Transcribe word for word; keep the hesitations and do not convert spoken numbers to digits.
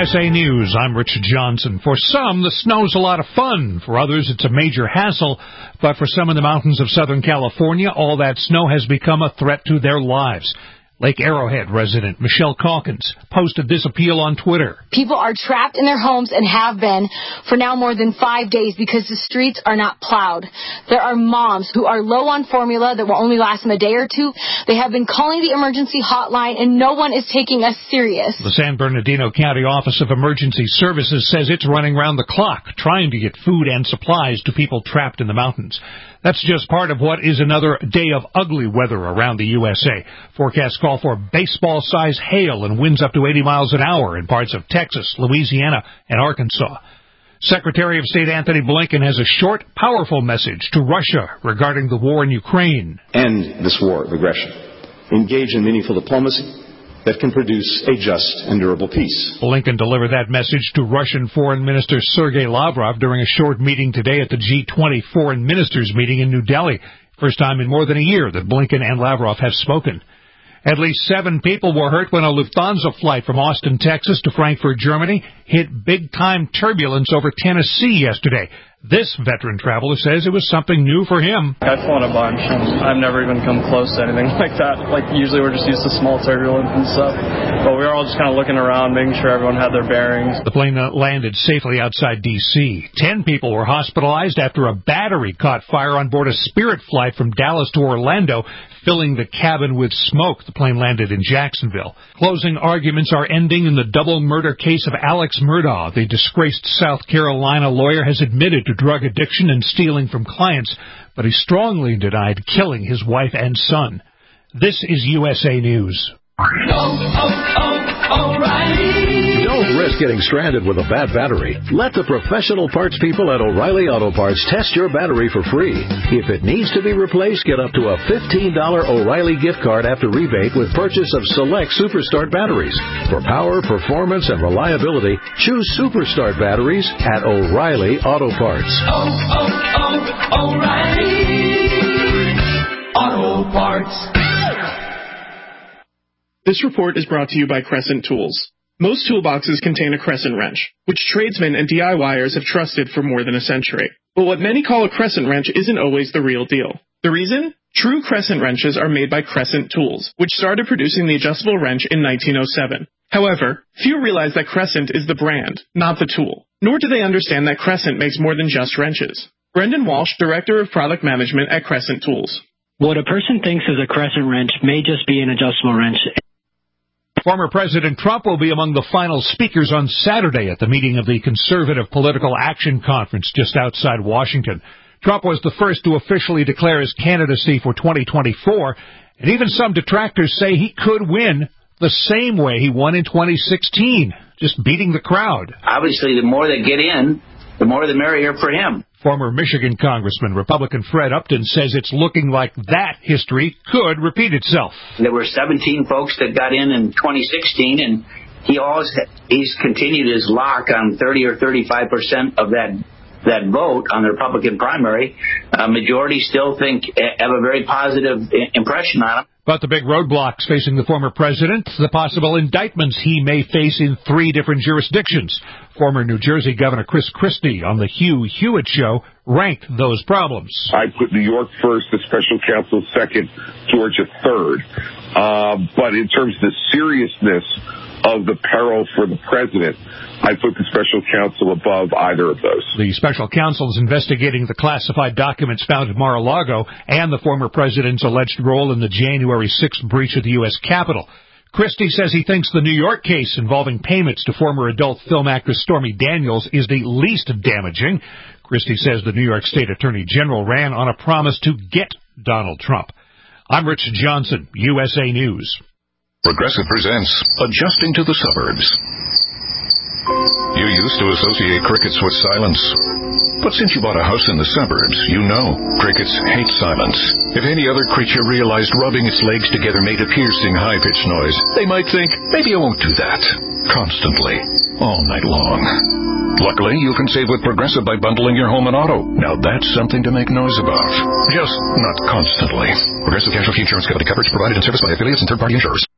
S A News, I'm Rich Johnson. For some, the snow's a lot of fun. For others, it's a major hassle. But for some in the mountains of Southern California, all that snow has become a threat to their lives. Lake Arrowhead resident Michelle Calkins posted this appeal on Twitter. People are trapped in their homes and have been for now more than five days because the streets are not plowed. There are moms who are low on formula that will only last them a day or two. They have been calling the emergency hotline, and no one is taking us serious. The San Bernardino County Office of Emergency Services says it's running round the clock trying to get food and supplies to people trapped in the mountains. That's just part of what is another day of ugly weather around the U S A. Forecasts call for baseball-sized hail and winds up to eighty miles an hour in parts of Texas, Louisiana, and Arkansas. Secretary of State Anthony Blinken has a short, powerful message to Russia regarding the war in Ukraine. End this war of aggression. Engage in meaningful diplomacy that can produce a just and durable peace. Blinken delivered that message to Russian Foreign Minister Sergei Lavrov during a short meeting today at the G twenty Foreign Ministers meeting in New Delhi. First time in more than a year that Blinken and Lavrov have spoken. At least seven people were hurt when a Lufthansa flight from Austin, Texas to Frankfurt, Germany hit big-time turbulence over Tennessee yesterday. This veteran traveler says it was something new for him. I've flown a bunch, and I've never even come close to anything like that. Like, usually we're just used to small turbulence and stuff. But we were all just kind of looking around, making sure everyone had their bearings. The plane landed safely outside D C Ten people were hospitalized after a battery caught fire on board a Spirit flight from Dallas to Orlando, filling the cabin with smoke. The plane landed in Jacksonville. Closing arguments are ending in the double murder case of Alex Murdaugh. The disgraced South Carolina lawyer has admitted to drug addiction and stealing from clients, but he strongly denied killing his wife and son. This is U S A News. Oh, oh, oh, O'Reilly. Don't risk getting stranded with a bad battery. Let the professional parts people at O'Reilly Auto Parts test your battery for free. If it needs to be replaced, get up to a fifteen dollars O'Reilly gift card after rebate with purchase of select Superstart batteries. For power, performance, and reliability, choose Superstart batteries at O'Reilly Auto Parts. Oh, oh, oh, O'Reilly Auto Parts. This report is brought to you by Crescent Tools. Most toolboxes contain a crescent wrench, which tradesmen and DIYers have trusted for more than a century. But what many call a crescent wrench isn't always the real deal. The reason? True crescent wrenches are made by Crescent Tools, which started producing the adjustable wrench in nineteen oh seven. However, few realize that Crescent is the brand, not the tool. Nor do they understand that Crescent makes more than just wrenches. Brendan Walsh, Director of Product Management at Crescent Tools. What a person thinks is a crescent wrench may just be an adjustable wrench. Former President Trump will be among the final speakers on Saturday at the meeting of the Conservative Political Action Conference just outside Washington. Trump was the first to officially declare his candidacy for twenty twenty-four, and even some detractors say he could win the same way he won in twenty sixteen, just beating the crowd. Obviously, the more that get in, the more the merrier for him. Former Michigan Congressman Republican Fred Upton says it's looking like that history could repeat itself. There were seventeen folks that got in in twenty sixteen, and he always he's continued his lock on thirty or thirty-five percent of that that vote on the Republican primary. A majority still think have a very positive impression on him. But the big roadblocks facing the former president, the possible indictments he may face in three different jurisdictions. Former New Jersey Governor Chris Christie on the Hugh Hewitt Show ranked those problems. I put New York first, the special counsel second, Georgia third. Uh, but in terms of the seriousness of the peril for the president, I put the special counsel above either of those. The special counsel is investigating the classified documents found at Mar-a-Lago and the former president's alleged role in the January sixth breach of the U S Capitol. Christie says he thinks the New York case involving payments to former adult film actress Stormy Daniels is the least damaging. Christie says the New York State Attorney General ran on a promise to get Donald Trump. I'm Rich Johnson, U S A News. Progressive presents Adjusting to the Suburbs. You used to associate crickets with silence. But since you bought a house in the suburbs, you know crickets hate silence. If any other creature realized rubbing its legs together made a piercing, high-pitched noise, they might think, maybe I won't do that. Constantly. All night long. Luckily, you can save with Progressive by bundling your home and auto. Now that's something to make noise about. Just not constantly. Progressive Casualty Insurance Company coverage provided and serviced by affiliates and third-party insurers.